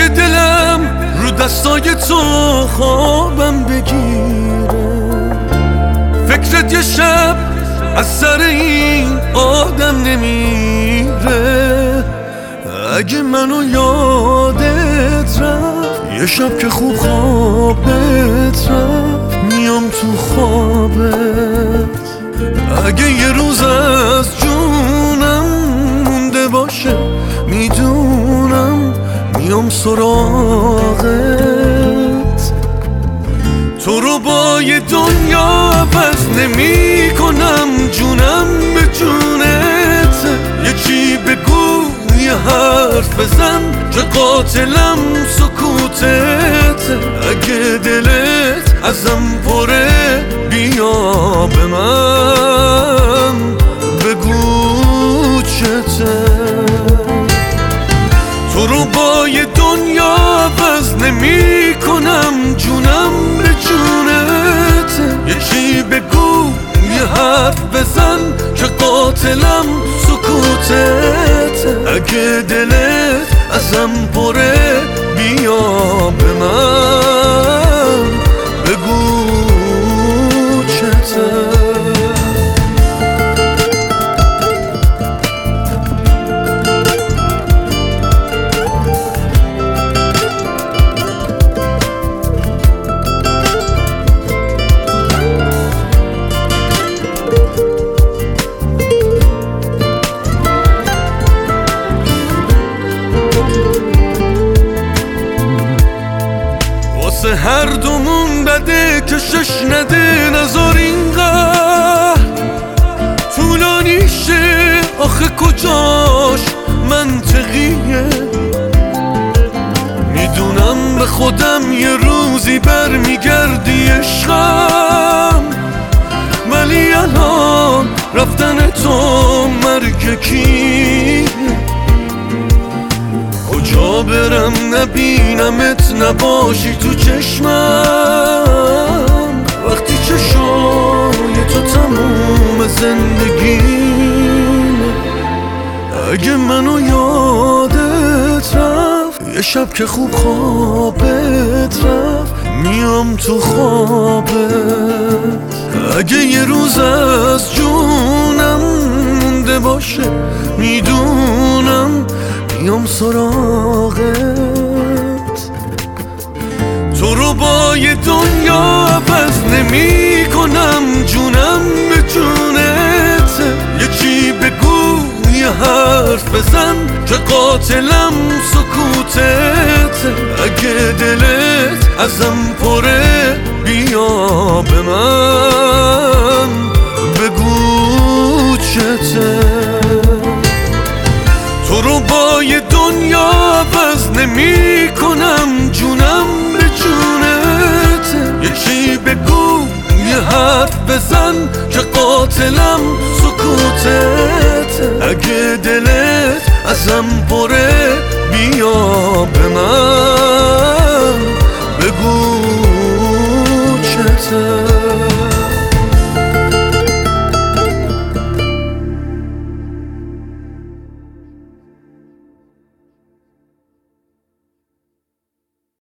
اگه دلم رو دستای تو خوابم بگیره، فکرت یه شب از سر این آدم نمیره. اگه منو یادت رفت یه شب که خوب خوابت رفت، میام تو خوابت. اگه یه روز از جونم مونده باشه، میدونم میام سراغت. تو رو با یه دنیا عوض نمی کنم، جونم به جونت. یه چی بگو یه حرف بزن، که قاتلم سکوتت. اگه دلت ازم پره بیا به من بگو چته. تو رو با یه دنیا عوض نمی کنم، جونم به جونت. یه چی بگو یه حرف بزن، که قاتلم سکوتت. اگه دلت ازم پره بیا به من بگو چته. هر دومون بده کشش نده، نذار اینقدر طولانی شه. آخه کجاش منطقیه؟ میدونم به خودم یه روزی برمیگردی عشقم، ولی الان رفتن تو مرگ کیه؟ کجا برم نبینمت نباشی تو چشمم، وقتی چشای تو تموم زندگیم. اگه منو یادت رفت یه شب که خوب خوابت رفت، میام تو خوابت. اگه یه روز از جونم مونده باشه، میدونم میام سراغت. تو رو با یه دنیا عوض نمی کنم، جونم به جونت. یه چی بگو یه حرف بزن، که قاتلم سکوتت. اگه دلت ازم پره بیا به من بگو چته. تو رو با یه دنیا عوض نمی کنم، جونم به جونت. یه چی بگو یه حرف بزن، که قاتلم سکوتت. اگه دلت ازم پره بیا به